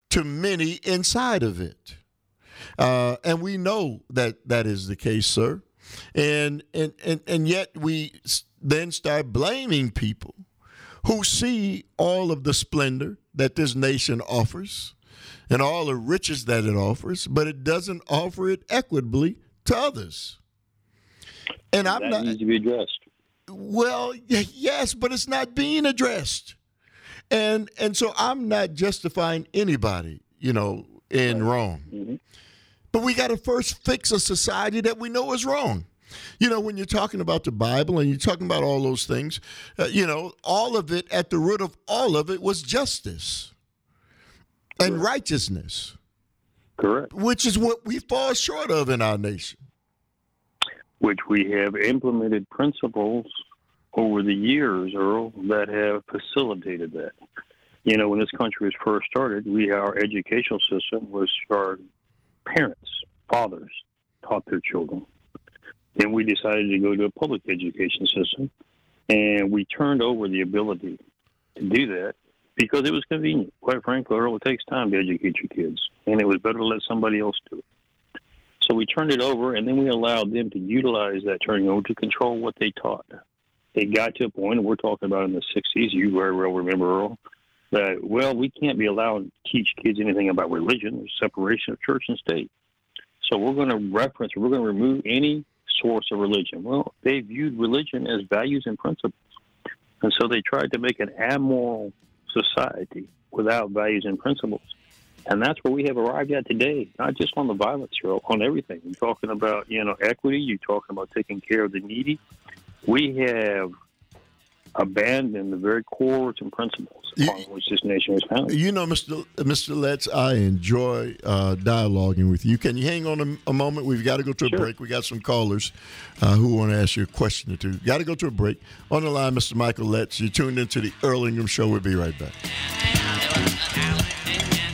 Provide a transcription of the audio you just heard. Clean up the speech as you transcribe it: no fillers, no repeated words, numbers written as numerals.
to many inside of it. And we know that that is the case, sir. And yet we then start blaming people who see all of the splendor that this nation offers and all the riches that it offers, but it doesn't offer it equitably to others. And that needs to be addressed. Well, yes, but it's not being addressed. And so I'm not justifying anybody, in wrong. Mm-hmm. But we got to first fix a society that we know is wrong. When you're talking about the Bible and you're talking about all those things, all of it, at the root of all of it was justice and righteousness. Correct. Which is what we fall short of in our nation. Which we have implemented principles over the years, Earl, that have facilitated that. When this country was first started, our educational system was our parents, fathers, taught their children. Then we decided to go to a public education system, and we turned over the ability to do that because it was convenient. Quite frankly, Earl, it takes time to educate your kids, and it was better to let somebody else do it. So we turned it over, and then we allowed them to utilize that turning over to control what they taught. It got to a point, and we're talking about in the 60s, you very well remember, Earl, that, we can't be allowed to teach kids anything about religion. There's separation of church and state. So we're going to remove any source of religion. Well, they viewed religion as values and principles. And so they tried to make an amoral society without values and principles. And that's where we have arrived at today, not just on the violence, on everything. You're talking about, equity. You're talking about taking care of the needy. We have abandoned the very cores and principles upon which this nation was founded. Mr. Letts, I enjoy dialoguing with you. Can you hang on a moment? We've got to go to a break. We got some callers who want to ask you a question or two. Got to go to a break. On the line, Mr. Michael Letts. You're tuned into the Earl Ingram Show. We'll be right back.